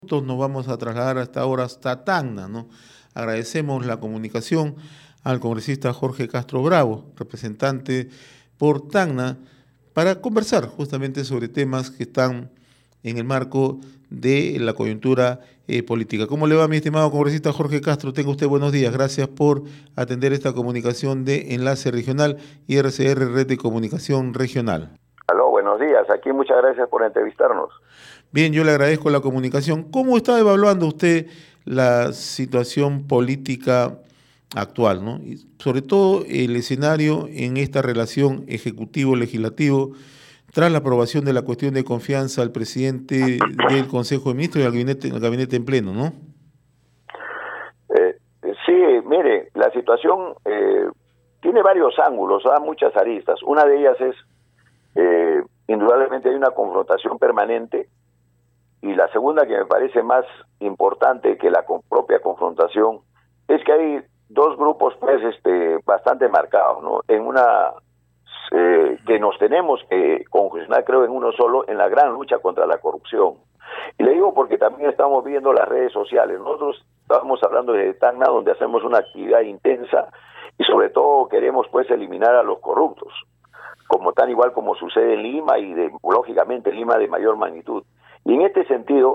Nos vamos a trasladar hasta ahora hasta Tacna, ¿no? Agradecemos la comunicación al congresista Jorge Castro Bravo, representante por Tacna, para conversar justamente sobre temas que están en el marco de la coyuntura política. ¿Cómo le va, mi estimado congresista Jorge Castro? Tenga usted buenos días. Gracias por atender esta comunicación de Enlace Regional y RCR, Red de Comunicación Regional. Aló, buenos días. Aquí muchas gracias por entrevistarnos. Bien, yo le agradezco la comunicación. ¿Cómo está evaluando usted la situación política actual, ¿no? Y sobre todo el escenario en esta relación ejecutivo-legislativo tras la aprobación de la cuestión de confianza al presidente del Consejo de Ministros y al gabinete en pleno, ¿no? Sí, mire, la situación tiene varios ángulos, muchas aristas. Una de ellas es, indudablemente hay una confrontación permanente, y la segunda, que me parece más importante que la propia confrontación, es que hay dos grupos pues bastante marcados, ¿no? En una que nos tenemos que conjuntar, creo, en uno solo, en la gran lucha contra la corrupción. Y le digo porque también estamos viendo las redes sociales. Nosotros estábamos hablando de Tacna, donde hacemos una actividad intensa y sobre todo queremos pues eliminar a los corruptos, como tan igual como sucede en Lima y lógicamente en Lima de mayor magnitud. Y en este sentido,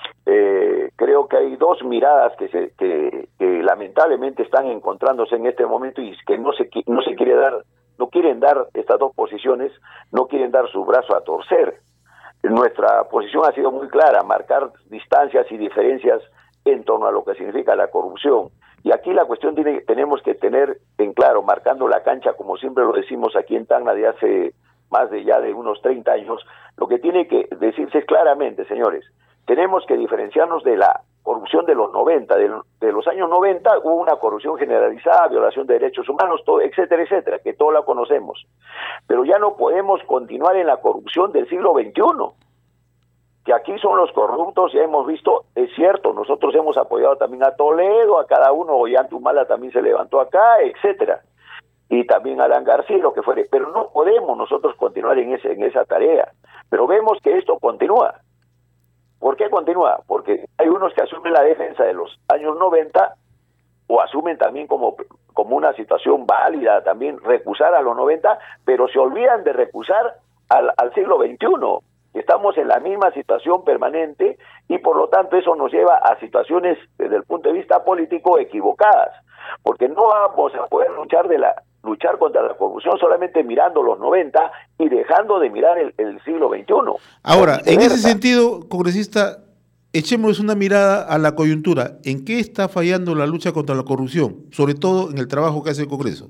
creo que hay dos miradas que lamentablemente están encontrándose en este momento y que no quieren dar estas dos posiciones, no quieren dar su brazo a torcer. Nuestra posición ha sido muy clara: marcar distancias y diferencias en torno a lo que significa la corrupción. Y aquí la cuestión tenemos que tener en claro, marcando la cancha, como siempre lo decimos aquí en Tacna de hace más de unos 30 años, lo que tiene que decirse claramente, señores, tenemos que diferenciarnos de la corrupción de los 90, de los años 90 hubo una corrupción generalizada, violación de derechos humanos, todo, etcétera, etcétera, que todos la conocemos. Pero ya no podemos continuar en la corrupción del siglo XXI, que aquí son los corruptos, ya hemos visto, es cierto, nosotros hemos apoyado también a Toledo, a cada uno, Ollantumala también se levantó acá, etcétera, y también Alan García, lo que fuere, pero no podemos nosotros continuar en esa tarea. Pero vemos que esto continúa. ¿Por qué continúa? Porque hay unos que asumen la defensa de los años 90 o asumen también como una situación válida también recusar a los 90, pero se olvidan de recusar al siglo XXI. Estamos en la misma situación permanente y por lo tanto eso nos lleva a situaciones desde el punto de vista político equivocadas, porque no vamos a poder luchar contra la corrupción solamente mirando los 90 y dejando de mirar el siglo XXI. Ahora, en ese sentido, congresista, echemos una mirada a la coyuntura. ¿En qué está fallando la lucha contra la corrupción? Sobre todo en el trabajo que hace el Congreso.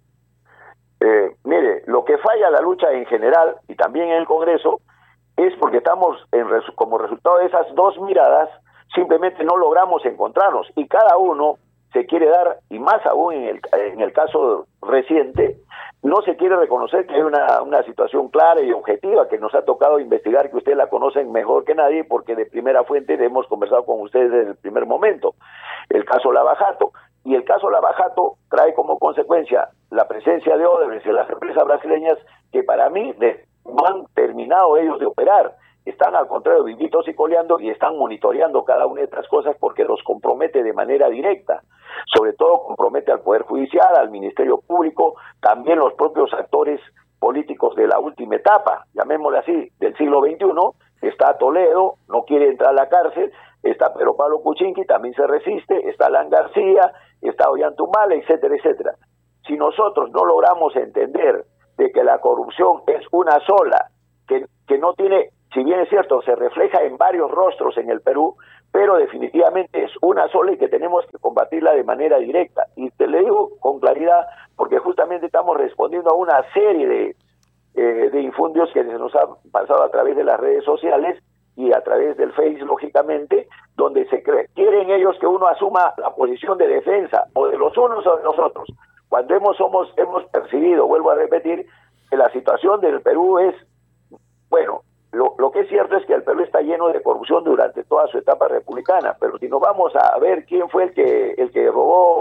Mire, lo que falla la lucha en general y también en el Congreso es porque estamos, como resultado de esas dos miradas, simplemente no logramos encontrarnos y cada uno se quiere dar, y más aún en el caso reciente, no se quiere reconocer que hay una situación clara y objetiva que nos ha tocado investigar, que ustedes la conocen mejor que nadie, porque de primera fuente hemos conversado con ustedes desde el primer momento. El caso Lava Jato. Y el caso Lava Jato trae como consecuencia la presencia de Odebrecht y las empresas brasileñas, que para mí no han terminado ellos de operar. Están al contrario vivitos y coleando y están monitoreando cada una de estas cosas porque los compromete de manera directa. Sobre todo compromete al Poder Judicial, al Ministerio Público, también los propios actores políticos de la última etapa, llamémosle así, del siglo XXI. Está Toledo, no quiere entrar a la cárcel, está Pedro Pablo Kuczynski, también se resiste, está Alan García, está Ollantumala, etcétera, etcétera. Si nosotros no logramos entender de que la corrupción es una sola, que no tiene, si bien es cierto, se refleja en varios rostros en el Perú, pero definitivamente es una sola y que tenemos que combatirla de manera directa. Y te lo digo con claridad porque justamente estamos respondiendo a una serie de infundios que se nos han pasado a través de las redes sociales y a través del Face, lógicamente, donde quieren ellos que uno asuma la posición de defensa o de los unos o de los otros. Cuando hemos percibido, vuelvo a repetir, que la situación del Perú es, bueno, lo que es cierto es que el Perú está lleno de corrupción durante toda su etapa republicana, pero si nos vamos a ver quién fue el que robó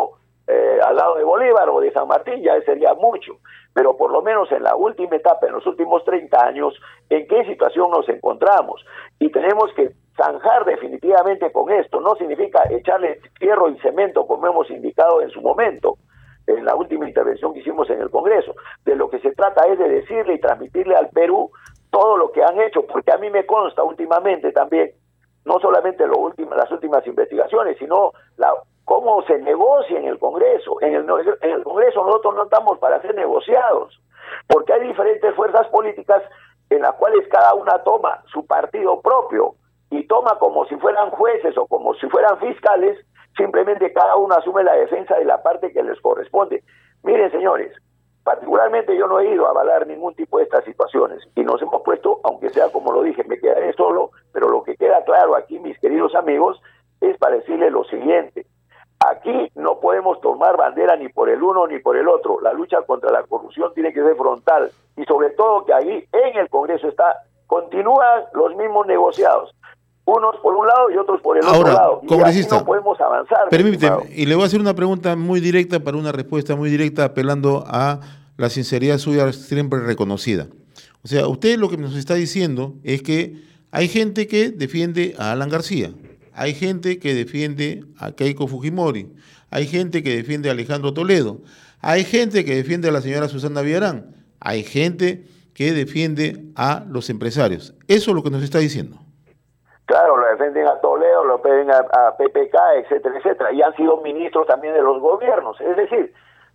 al lado de Bolívar o de San Martín, ya sería mucho. Pero por lo menos en la última etapa, en los últimos 30 años, ¿en qué situación nos encontramos? Y tenemos que zanjar definitivamente con esto. No significa echarle fierro y cemento, como hemos indicado en su momento, en la última intervención que hicimos en el Congreso. De lo que se trata es de decirle y transmitirle al Perú todo lo que han hecho, porque a mí me consta últimamente también, no solamente las últimas investigaciones, sino cómo se negocia en el Congreso. En el Congreso nosotros no estamos para ser negociados, porque hay diferentes fuerzas políticas en las cuales cada una toma su partido propio y toma como si fueran jueces o como si fueran fiscales, simplemente cada uno asume la defensa de la parte que les corresponde. Miren, señores, particularmente yo no he ido a avalar ningún tipo de estas situaciones y nos hemos puesto, aunque sea como lo dije, me quedaré solo, pero lo que queda claro aquí, mis queridos amigos, es para decirles lo siguiente: aquí no podemos tomar bandera ni por el uno ni por el otro. La lucha contra la corrupción tiene que ser frontal y sobre todo que ahí en el Congreso continúan los mismos negociados, unos por un lado y otros por el otro lado. Y congresista, no podemos avanzar. Permíteme, y le voy a hacer una pregunta muy directa para una respuesta muy directa, apelando a la sinceridad suya siempre reconocida. O sea, usted lo que nos está diciendo es que hay gente que defiende a Alan García, hay gente que defiende a Keiko Fujimori, hay gente que defiende a Alejandro Toledo, hay gente que defiende a la señora Susana Villarán, hay gente que defiende a los empresarios. Eso es lo que nos está diciendo. Claro, lo defienden a Toledo, lo defienden a PPK, etcétera, etcétera, y han sido ministros también de los gobiernos. Es decir,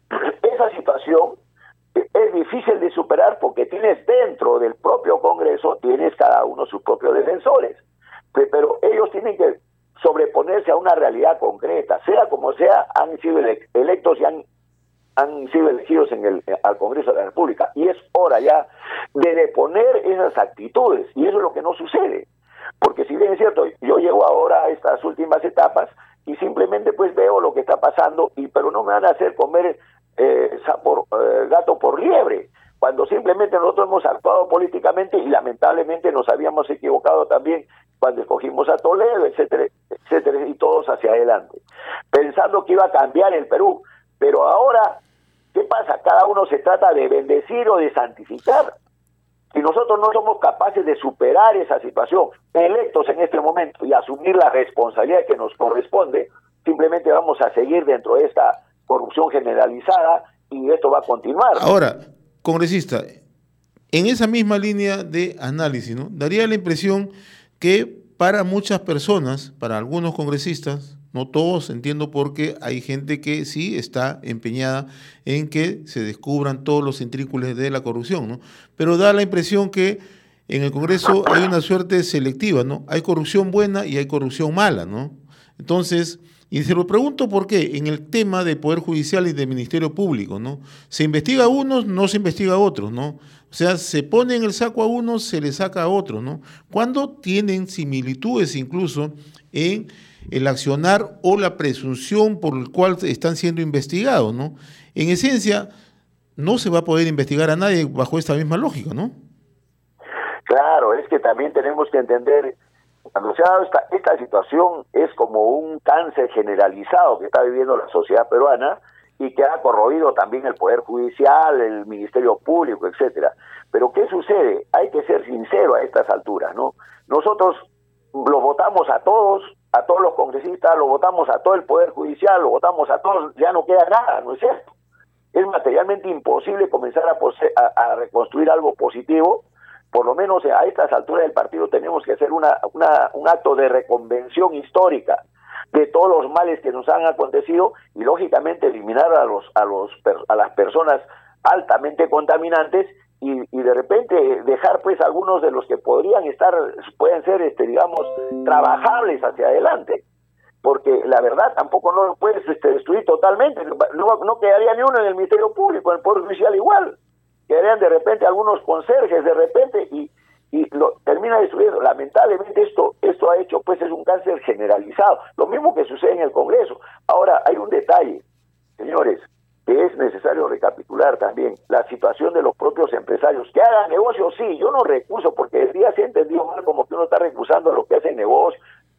esa situación es difícil de superar porque tienes dentro del propio Congreso, tienes cada uno sus propios defensores, pero ellos tienen que sobreponerse a una realidad concreta, sea como sea, han sido electos y han sido elegidos al Congreso de la República, y es hora ya de deponer esas actitudes, y eso es lo que no sucede. Porque si bien es cierto, yo llego ahora a estas últimas etapas y simplemente pues veo lo que está pasando, pero no me van a hacer comer gato por liebre, cuando simplemente nosotros hemos actuado políticamente y lamentablemente nos habíamos equivocado también cuando escogimos a Toledo, etcétera, etcétera, y todos hacia adelante, pensando que iba a cambiar el Perú. Pero ahora, ¿qué pasa? Cada uno se trata de bendecir o de santificar. Si nosotros no somos capaces de superar esa situación, electos en este momento, y asumir la responsabilidad que nos corresponde, simplemente vamos a seguir dentro de esta corrupción generalizada y esto va a continuar. Ahora, congresista, en esa misma línea de análisis, ¿no? Daría la impresión que para muchas personas, para algunos congresistas, no todos, entiendo, porque hay gente que sí está empeñada en que se descubran todos los intrínculos de la corrupción, ¿no? Pero da la impresión que en el Congreso hay una suerte selectiva, ¿no? Hay corrupción buena y hay corrupción mala, ¿no? Entonces, y se lo pregunto por qué, en el tema del Poder Judicial y del Ministerio Público, ¿no? Se investiga a unos, no se investiga a otros, ¿no? O sea, se pone en el saco a unos, se le saca a otros, ¿no? Cuando tienen similitudes incluso en el accionar o la presunción por el cual están siendo investigados, ¿no? En esencia, no se va a poder investigar a nadie bajo esta misma lógica, ¿no? Claro, es que también tenemos que entender, cuando se ha dado esta situación, es como un cáncer generalizado que está viviendo la sociedad peruana y que ha corroído también el Poder Judicial, el Ministerio Público, etcétera. Pero ¿qué sucede? Hay que ser sincero a estas alturas, ¿no? Nosotros los votamos a todos los congresistas, lo votamos a todo el Poder Judicial, lo votamos a todos, ya no queda nada, ¿no es cierto? Es materialmente imposible comenzar a reconstruir algo positivo. Por lo menos a estas alturas del partido tenemos que hacer un acto de reconvención histórica de todos los males que nos han acontecido y lógicamente eliminar a las personas altamente contaminantes y de repente dejar pues algunos de los que pueden ser digamos trabajables hacia adelante, porque la verdad tampoco no lo puedes destruir totalmente. No quedaría ni uno en el Ministerio Público, en el Poder Judicial igual, quedarían de repente algunos conserjes de repente y lo termina destruyendo. Lamentablemente esto ha hecho pues es un cáncer generalizado, lo mismo que sucede en el Congreso. Ahora hay un detalle, señores, que es necesario recapitular también, la situación de los propios empresarios. Que hagan negocios, sí, yo no recuso, porque el día se ha entendido mal como que uno está recusando a los que hacen negocios.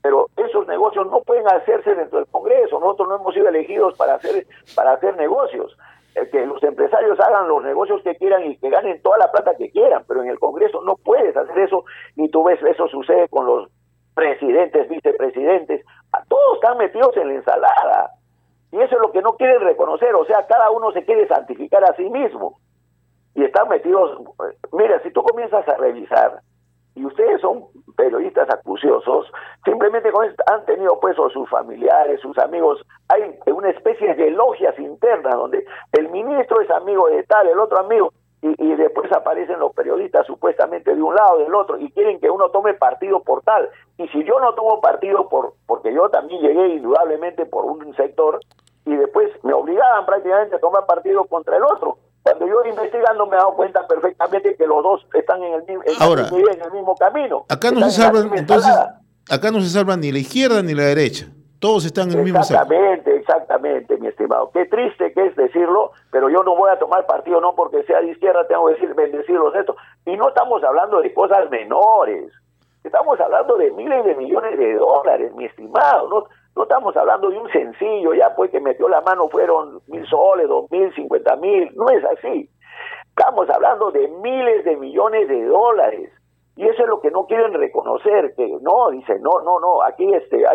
pero esos negocios no pueden hacerse dentro del Congreso. Nosotros no hemos sido elegidos para hacer negocios. Que los empresarios hagan los negocios que quieran y que ganen toda la plata que quieran, pero en el Congreso no puedes hacer eso, y tú ves eso sucede con los presidentes, vicepresidentes, a todos están metidos en la ensalada, y eso es lo que no quieren reconocer. O sea, cada uno se quiere santificar a sí mismo, y están metidos. Mira, si tú comienzas a revisar, y ustedes son periodistas acuciosos, simplemente han tenido pues a sus familiares, sus amigos, hay una especie de logias internas donde el ministro es amigo de tal, el otro amigo, y después aparecen los periodistas supuestamente de un lado, del otro, y quieren que uno tome partido por tal. Y si yo no tomo partido porque yo también llegué indudablemente por un sector, y después me obligaban prácticamente a tomar partido contra el otro. Cuando yo investigando me he dado cuenta perfectamente que los dos están en el mismo camino. Acá no se salvan, entonces, acá no se salva ni la izquierda ni la derecha. Todos están en el mismo saco. Exactamente, mi estimado. Qué triste que es decirlo, pero yo no voy a tomar partido, no porque sea de izquierda, tengo que decir, bendecirlos esto. Y no estamos hablando de cosas menores. Estamos hablando de miles de millones de dólares, mi estimado. No estamos hablando de un sencillo, ya pues que metió la mano fueron 1.000 soles, 2.000, 50.000, no es así. Estamos hablando de miles de millones de dólares. Y eso es lo que no quieren reconocer, que no, dicen, no, aquí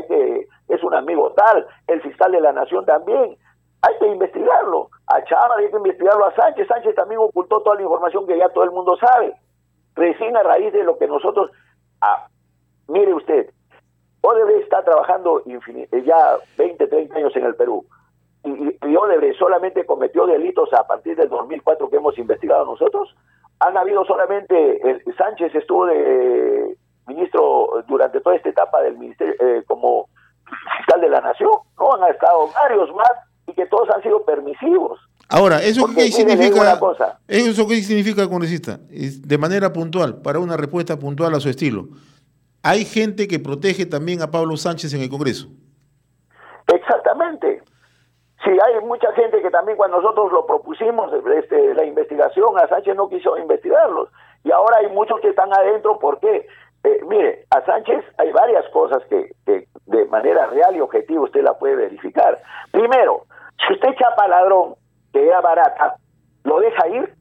es un amigo tal, el fiscal de la Nación también. Hay que investigarlo. A Chávez hay que investigarlo, a Sánchez. Sánchez también ocultó toda la información que ya todo el mundo sabe. Recién a raíz de lo que nosotros... mire usted, Odebrecht está trabajando ya 20, 30 años en el Perú. Y Odebrecht solamente cometió delitos a partir del 2004 que hemos investigado nosotros. Han habido solamente... Sánchez estuvo de ministro durante toda esta etapa del ministerio como fiscal de la Nación. No, han estado varios más y que todos han sido permisivos. Ahora, ¿eso qué significa? ¿Eso qué significa, congresista? De manera puntual, para una respuesta puntual a su estilo. ¿Hay gente que protege también a Pablo Sánchez en el Congreso? Exactamente. Sí, hay mucha gente que también cuando nosotros lo propusimos, la investigación, a Sánchez no quiso investigarlos. Y ahora hay muchos que están adentro. ¿Por qué? Mire, a Sánchez hay varias cosas que de manera real y objetiva usted la puede verificar. Primero, si usted chapa al ladrón, que era barata, ¿lo deja ir?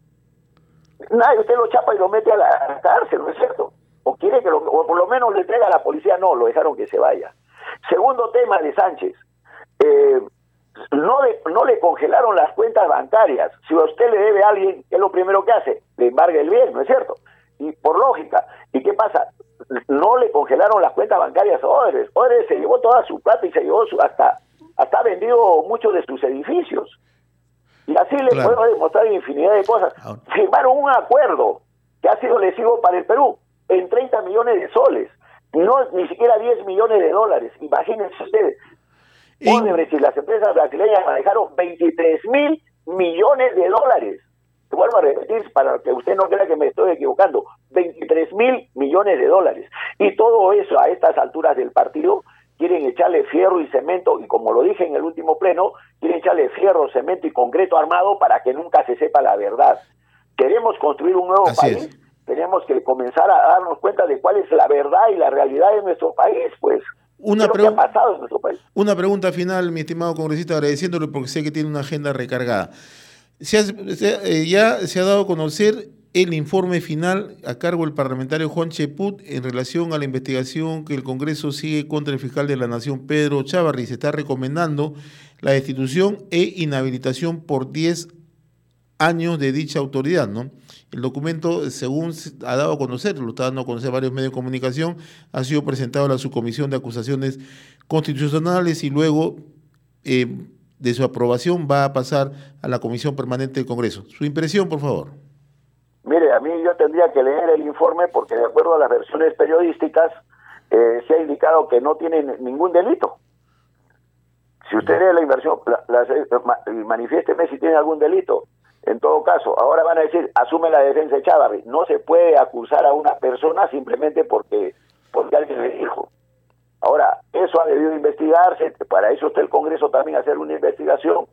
Nadie, usted lo chapa y lo mete a la cárcel, ¿no es cierto? O quiere que o por lo menos le entrega a la policía. No, lo dejaron que se vaya. Segundo tema de Sánchez, no le congelaron las cuentas bancarias. Si a usted le debe a alguien, ¿qué es lo primero que hace? Le embarga el bien, ¿no es cierto? Y por lógica. ¿Y qué pasa? No le congelaron las cuentas bancarias a Odebrecht. Odebrecht se llevó toda su plata y se llevó hasta vendido muchos de sus edificios. Y así le puedo demostrar infinidad de cosas. Firmaron un acuerdo que ha sido lesivo para el Perú en 30 millones de soles. No, ni siquiera 10 millones de dólares. Imagínense ustedes. Odebrecht y las empresas brasileñas manejaron 23.000 millones de dólares. Te vuelvo a repetir para que usted no crea que me estoy equivocando. 23.000 millones de dólares. Y todo eso a estas alturas del partido quieren echarle fierro y cemento, y como lo dije en el último pleno, quieren echarle fierro, cemento y concreto armado para que nunca se sepa la verdad. Queremos construir un nuevo país, tenemos que comenzar a darnos cuenta de cuál es la verdad y la realidad de nuestro país, pues. ¿Qué ha pasado en nuestro país? Una pregunta final, mi estimado congresista, agradeciéndole porque sé que tiene una agenda recargada. Ya se ha dado a conocer el informe final a cargo del parlamentario Juan Cheput en relación a la investigación que el Congreso sigue contra el fiscal de la Nación, Pedro Chávarri. Se está recomendando la destitución e inhabilitación por 10 años de dicha autoridad, ¿no? El documento, según ha dado a conocer, lo está dando a conocer varios medios de comunicación, ha sido presentado a la Subcomisión de Acusaciones Constitucionales y luego de su aprobación va a pasar a la Comisión Permanente del Congreso. Su impresión, por favor. Mire, a mí yo tendría que leer el informe porque de acuerdo a las versiones periodísticas se ha indicado que no tienen ningún delito. Si usted lee la inversión, manifiésteme si tiene algún delito. En todo caso, ahora van a decir, asume la defensa de Chávarri. No se puede acusar a una persona simplemente porque alguien le dijo. Ahora, eso ha debido investigarse, para eso está el Congreso también hacer una investigación,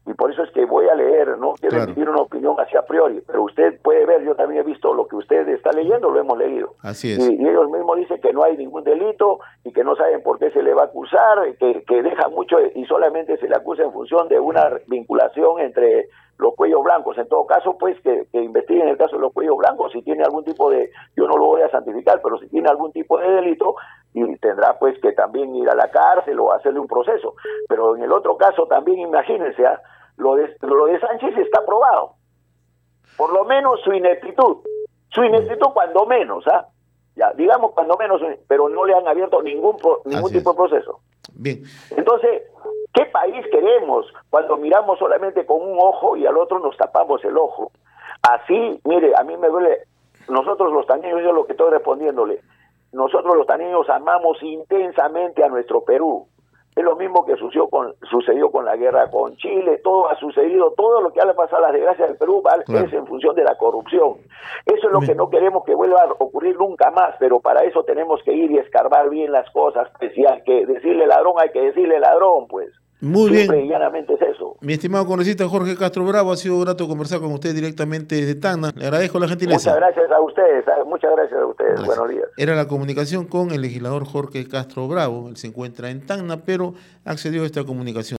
y por eso es que voy a leer, no quiero emitir una opinión así a priori, pero usted puede ver, yo también he visto lo que usted está leyendo, lo hemos leído. Así es. Y ellos mismos dicen que no hay ningún delito y que no saben por qué se le va a acusar, que deja mucho y solamente se le acusa en función de una vinculación entre los cuellos blancos. En todo caso, pues, que investiguen el caso de los cuellos blancos, si tiene algún tipo de, yo no lo voy a santificar, pero si tiene algún tipo de delito, y tendrá pues que también ir a la cárcel o hacerle un proceso. Pero en el otro caso también, imagínense, lo de Sánchez está probado. Por lo menos su ineptitud cuando menos, ya, digamos cuando menos, pero no le han abierto ningún tipo de proceso. Bien. Entonces, ¿qué país queremos cuando miramos solamente con un ojo y al otro nos tapamos el ojo? Así, mire, a mí me duele, nosotros los taneños, yo lo que estoy respondiéndole, nosotros los taneños amamos intensamente a nuestro Perú. Es lo mismo que sucedió con la guerra con Chile, todo ha sucedido, todo lo que ha pasado a las desgracias del Perú es en función de la corrupción. Eso es lo que no queremos que vuelva a ocurrir nunca más, pero para eso tenemos que ir y escarbar bien las cosas, pues, si hay que decirle ladrón, hay que decirle ladrón, pues. Muy Simple bien. y llanamente es eso. Mi estimado congresista Jorge Castro Bravo, ha sido grato conversar con usted directamente desde Tacna. Le agradezco la gentileza. Muchas gracias a ustedes, Gracias. Buenos días. Era la comunicación con el legislador Jorge Castro Bravo. Él se encuentra en Tacna, pero accedió a esta comunicación.